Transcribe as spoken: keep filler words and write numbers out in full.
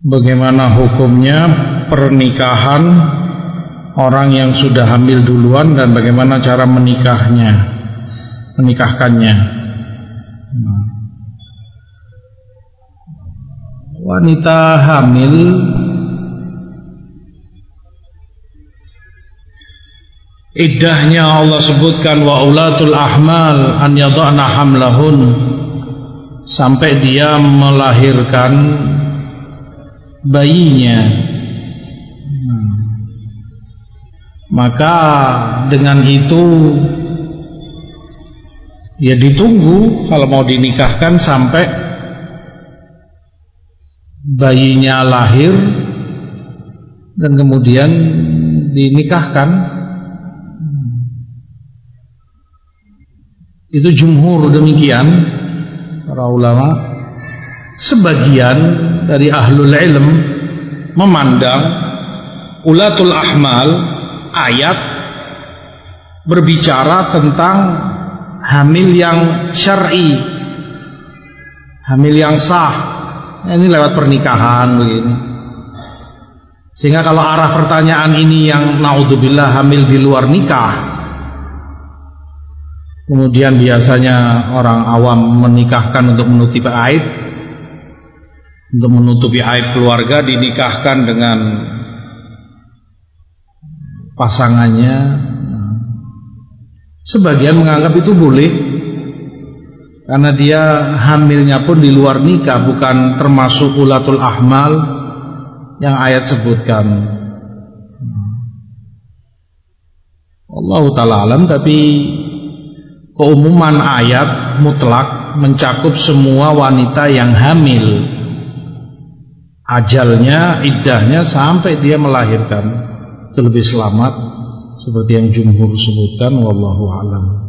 bagaimana hukumnya pernikahan orang yang sudah hamil duluan dan bagaimana cara menikahnya, menikahkannya. Wanita hamil iddahnya Allah sebutkan wa ulatul ahmal an yada'na hamlahun, sampai dia melahirkan bayinya. Maka dengan itu ya ditunggu kalau mau dinikahkan sampai bayinya lahir dan kemudian dinikahkan. Itu jumhur demikian para ulama. Sebagian dari ahlul ilm memandang ulatul ahmal ayat berbicara tentang hamil yang syar'i, hamil yang sah. Ini lewat pernikahan begini. Sehingga kalau arah pertanyaan ini yang naudzubillah hamil di luar nikah, kemudian biasanya orang awam menikahkan untuk menutupi aib, untuk menutupi aib keluarga, dinikahkan dengan pasangannya. Sebagian menganggap itu boleh karena dia hamilnya pun di luar nikah, bukan termasuk ulatul ahmal yang ayat sebutkan. Allahu ta'ala alam. Tapi keumuman ayat mutlak mencakup semua wanita yang hamil, ajalnya, iddahnya sampai dia melahirkan, itu lebih selamat seperti yang jumhur sebutkan. Wallahu a'lam.